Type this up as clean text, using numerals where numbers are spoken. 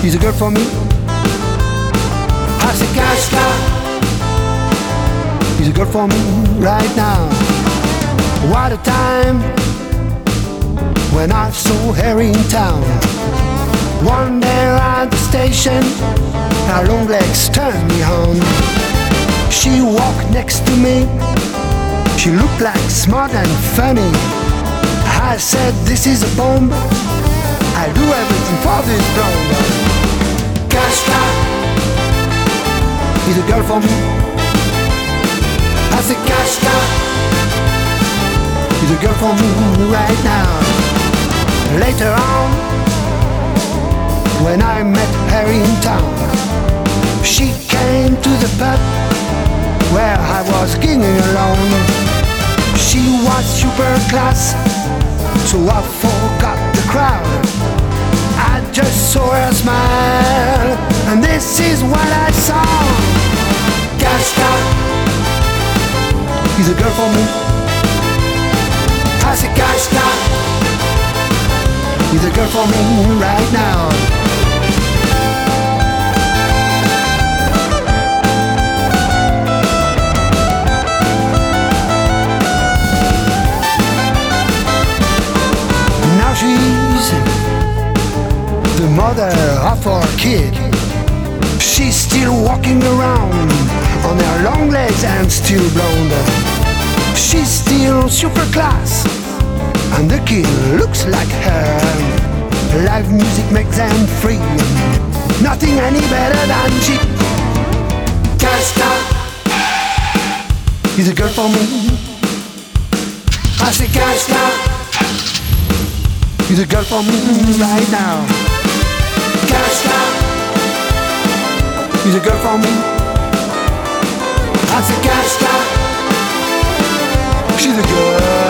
He's a girl for me. I say Kashka. He's a girl for me right now. What a time when I saw her in town. One day at the station, her long legs turned me on. She walked next to me. She looked like smart and funny. I said, this is a bomb. I'll do everything for this blonde. Kashka is a girl for me. I said, Kashka is a girl for me right now. Later on, when I met her in town, she came to the pub where I was gigging alone. She was super class, so I forgot the crowd. I just saw her smile, and this is what I saw. Kashka is a girl for me. I say Kashka is a girl for me right now. Now she's the mother of our kid. She's still walking around on her long legs and still blonde. She's still super class, and the kid looks like her. Live music makes them free. Nothing any better than she. Kashka is a girl for me. I say Kashka is a girl for me right now. Kashka is a girl for me. I say Kashka, she's a girl.